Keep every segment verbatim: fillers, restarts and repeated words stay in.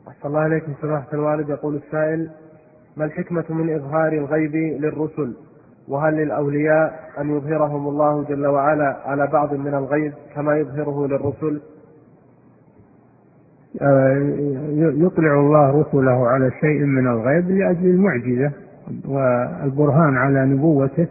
أحسن الله إليكم سماحة الوالد. يقول السائل: ما الحكمة من إظهار الغيب للرسل؟ وهل للأولياء أن يظهرهم الله جل وعلا على بعض من الغيب كما يظهره للرسل؟ يطلع الله رسله على شيء من الغيب لأجل المعجزة والبرهان على نبوته،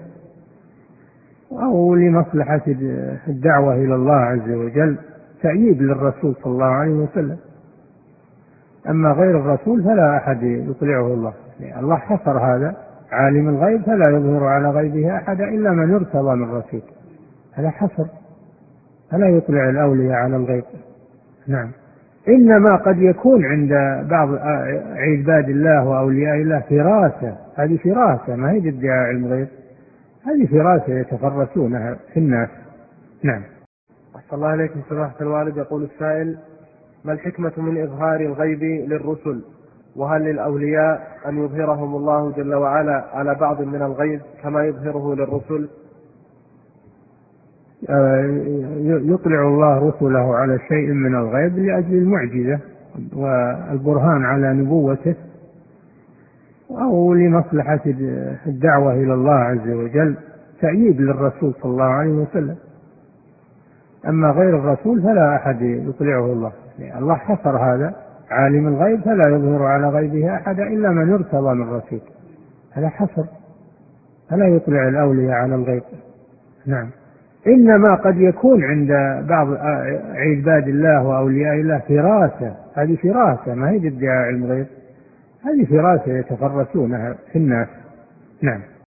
أو لمصلحة الدعوة إلى الله عز وجل، تأييد للرسول صلى الله عليه وسلم. أما غير الرسول فلا أحد يطلعه الله، يعني الله حصر هذا: عالم الغيب فلا يظهر على غيبه أحد إلا من ارتضى من رسول. هذا حصر، فلا يطلع الأولياء على الغيب. نعم. إنما قد يكون عند بعض عباد الله وأولياء الله فراسة، هذه فراسة، ما هي ادعاء علم غيب، هذه فراسة يتفرسونها في الناس. نعم. أحسن الله إليكم سماحة الوالد. يقول السائل: ما الحكمة من إظهار الغيب للرسل؟ وهل للأولياء أن يظهرهم الله جل وعلا على بعض من الغيب كما يظهره للرسل؟ يطلع الله رسله على شيء من الغيب لأجل المعجزة والبرهان على نبوته، أو لمصلحة الدعوة إلى الله عز وجل، تأييد للرسول صلى الله عليه وسلم. أما غير الرسول فلا أحد يطلعه الله، يعني الله حصر هذا: عالم الغيب فلا يظهر على غيبه أحد إلا من ارتضى من رسول. هذا حصر، فلا يطلع الأولياء على الغيب. نعم. إنما قد يكون عند بعض عباد الله وأولياء الله فراسة، هذه فراسة، ما هي ادعاء علم غيب، هذه فراسة يتفرسونها في الناس. نعم.